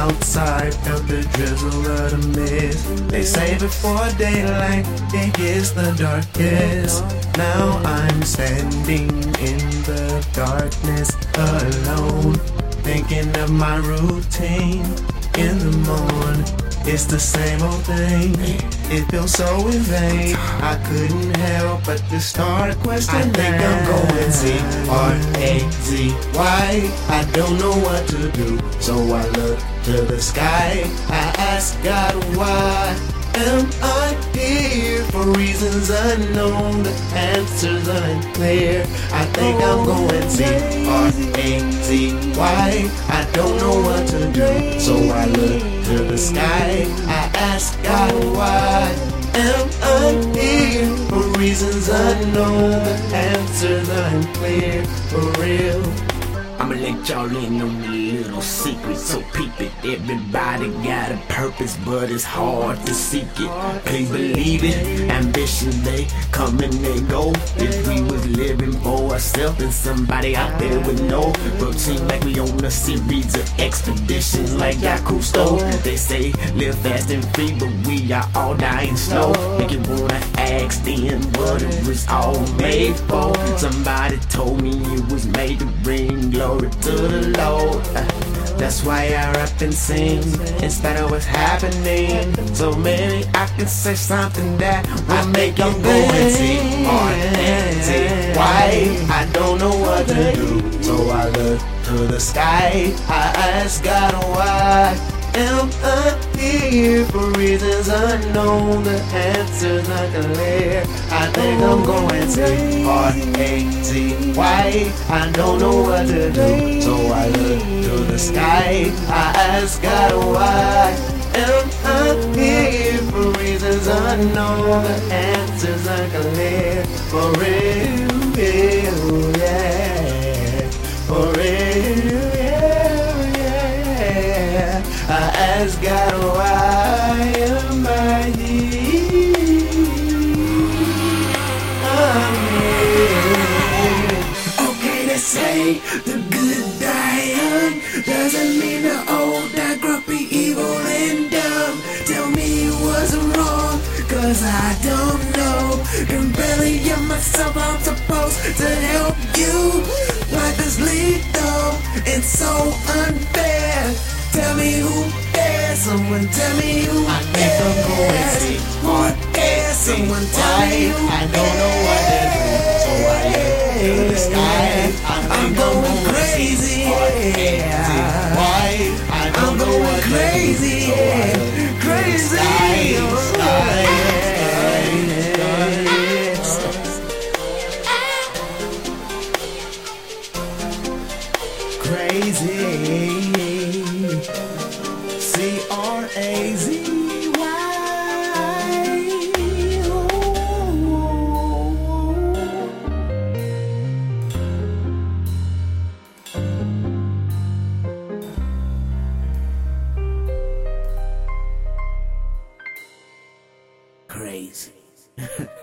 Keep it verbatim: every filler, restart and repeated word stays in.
outside, felt the drizzle of the mist. They say before daylight, it gets the darkest. Now I'm standing in the darkness alone, thinking of my routine in the morning. It's the same old thing, it feels so in vain. I couldn't help but to start questioning. I think I'm going Z R A Z Y. I don't know what to do, so I look to the sky. I ask God, why am I here? For reasons unknown, the answers unclear. I think I'm going Z R A Z Y. I don't know what to do, so I look to the sky. I ask God, why am I here? For reasons unknown, the answers unclear. For real, I'ma let y'all in on the little secret, so peep it. Everybody got a purpose, but it's hard to seek it. Please believe it, ambition they come and they go. If we was living for ourselves, then somebody out there would know. But seems like we on a series of expeditions like Yakusto. They say live fast and free, but we are all dying slow. Make you wanna ask then what it was all made for. Somebody told me it was made to bring glory to the Lord. Uh, that's why I rap and sing instead of what's happening. So maybe I can say something that will make you go and see. R N T Y. I don't know what to do, so I look to the sky. I ask God, why am I here? For reasons unknown, the answers unclear. I think I'm going to R A Z Y. I don't know what to do, so I look to the sky. I ask God, why am I here? For reasons unknown, the answers unclear. For real, real, yeah. For real, yeah, yeah. I ask God, why am I here? I'm here. Okay, they say the good die young. Doesn't mean the old die grumpy, evil, and dumb. Tell me what's wrong, cause I don't know. Can barely get myself, I'm supposed to help you. Life is lethal, it's so unfair. Tell me who cares, someone tell me who I think I'm going Z R A Z someone tell me who I don't know what to do, so I look to the sky. I'm going crazy, yeah. I don't know what crazy, to do, so I look crazy, to the sky. crazy. C R A Z Y. Crazy.